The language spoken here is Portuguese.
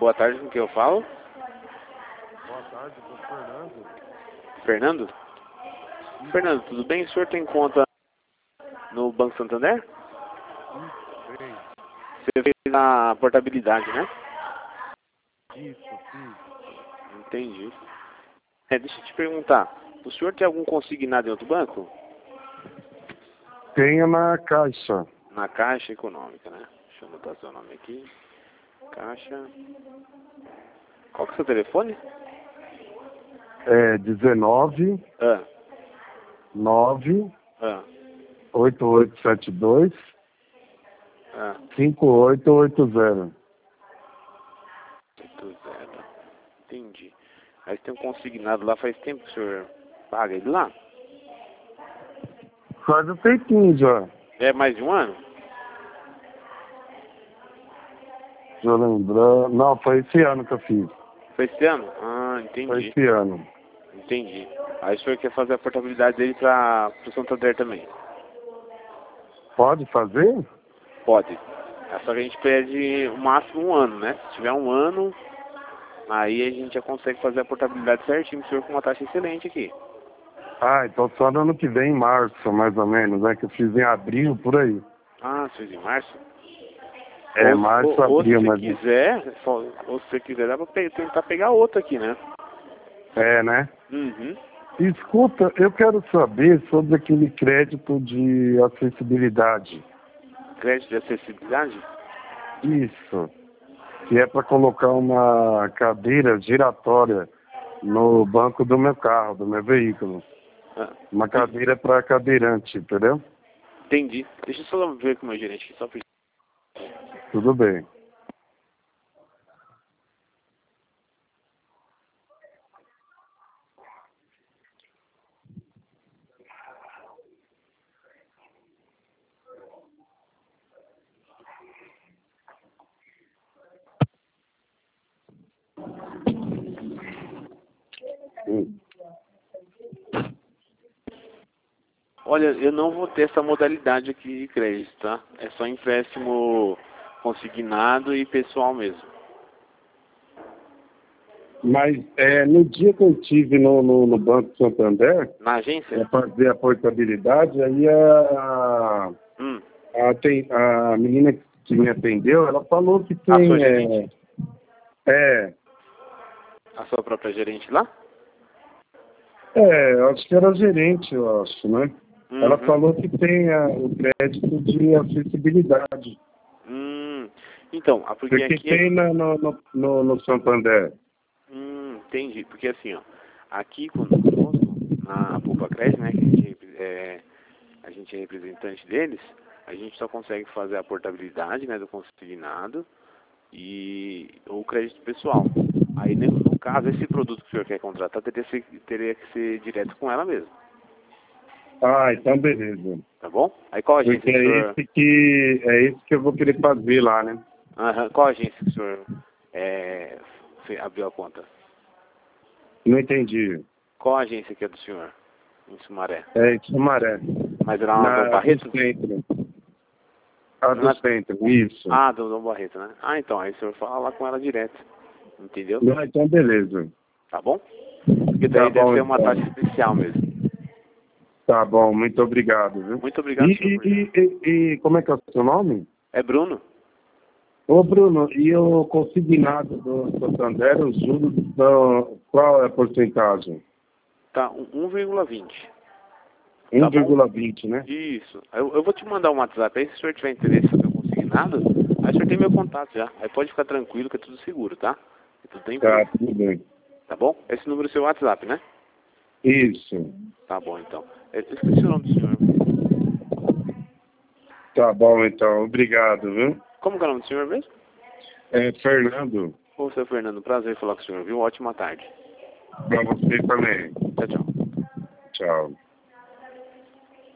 Boa tarde, com quem eu falo? Boa tarde, sou o Fernando. Fernando? Fernando, tudo bem? O senhor tem conta no Banco Santander? Isso, bem. Você fez a portabilidade, né? Isso, fiz. Entendi. Deixa eu te perguntar, o senhor tem algum consignado em outro banco? Tenha na Caixa. Na Caixa Econômica, né? Deixa eu anotar seu nome aqui. Caixa. Qual que é o seu telefone? É 19 Ah, 9 ah, 8872 ah. 5880. 80. Entendi. Aí você tem um consignado lá, faz tempo que o senhor paga ele lá? Faz um tempinho já. É mais de um ano? Deixa eu lembrar. Não, foi esse ano que eu fiz. Foi esse ano? Ah, Foi entendi. esse ano. Entendi. Aí o senhor quer fazer a portabilidade dele para o Santander também? Pode fazer? Pode. É só que a gente pede o máximo um ano, né? Se tiver um ano, aí a gente já consegue fazer a portabilidade certinho, o senhor com uma taxa excelente aqui. Ah, então só no ano que vem, em março, mais ou menos, né? Que eu fiz em abril, por aí. Ah, você fez em março? É, Ou, março, ou se abril, você mas... quiser, ou se você quiser, dá pra tentar pegar outro aqui, né? É, né? Uhum. Escuta, eu quero saber sobre aquele crédito de acessibilidade. Crédito de acessibilidade? Isso, que é para colocar uma cadeira giratória no banco do meu carro, do meu veículo. Ah, Uma cadeira para cadeirante, entendeu? entendi. Deixa eu só ver com o meu gerente aqui, só pra... Tudo bem. Olha, eu não vou ter essa modalidade aqui de crédito, tá? É só empréstimo consignado e pessoal mesmo. Mas no dia que eu tive no Banco Santander, Na agência? para fazer a portabilidade, aí Hum. a menina que me atendeu, ela falou que A tem... sua gerente? É, A sua própria gerente lá? eu acho que era gerente, eu acho, né? Ela Uhum. falou que tem o crédito de acessibilidade. Então, porque Porque aqui... tem no Santander. Entendi. Porque assim, ó, aqui conosco, na Poupa Crédito, né, que a gente é representante deles, a gente só consegue fazer a portabilidade, né, do consignado e o crédito pessoal. Aí, no caso, esse produto que o senhor quer contratar teria que ser direto com ela mesmo, Ah, então beleza. tá bom? Aí qual agência Porque que o senhor... é esse que eu vou querer fazer lá, né? Aham, qual agência que o senhor abriu a conta? Não entendi. Qual agência que é do senhor? Em Sumaré. É em Sumaré. Mas era na Dom Do Barreto? centro. A do Na... centro, isso. Ah, do Dom Barreto, né? Ah, então, aí o senhor fala lá com ela direto, entendeu? Não, então beleza. Tá bom? Porque Tá daí deve bom, ser uma taxa então. especial mesmo. Tá bom, muito obrigado, viu? Muito obrigado, senhor, por ligar. E como é que é o seu nome? É Bruno? Ô, Bruno, e o consignado do Santander, os juros, qual é a porcentagem? Tá, 1,20. Tá bom? 1,20, né? Isso. Eu vou te mandar um WhatsApp aí, se o senhor tiver interesse em fazer um consignado, aí o senhor tem meu contato já. Aí pode ficar tranquilo que é tudo seguro, tá? É tudo da Tá, empresa. tudo bem. Tá bom? Esse número é o seu WhatsApp, né? Isso. Tá bom, então. Eu esqueci o nome do senhor. Tá bom, então. Obrigado, viu? Como que é o nome do senhor mesmo? É, Fernando, Ô, seu Fernando, prazer em falar com o senhor, viu? Ótima tarde. pra você também. Tchau, tchau. Tchau.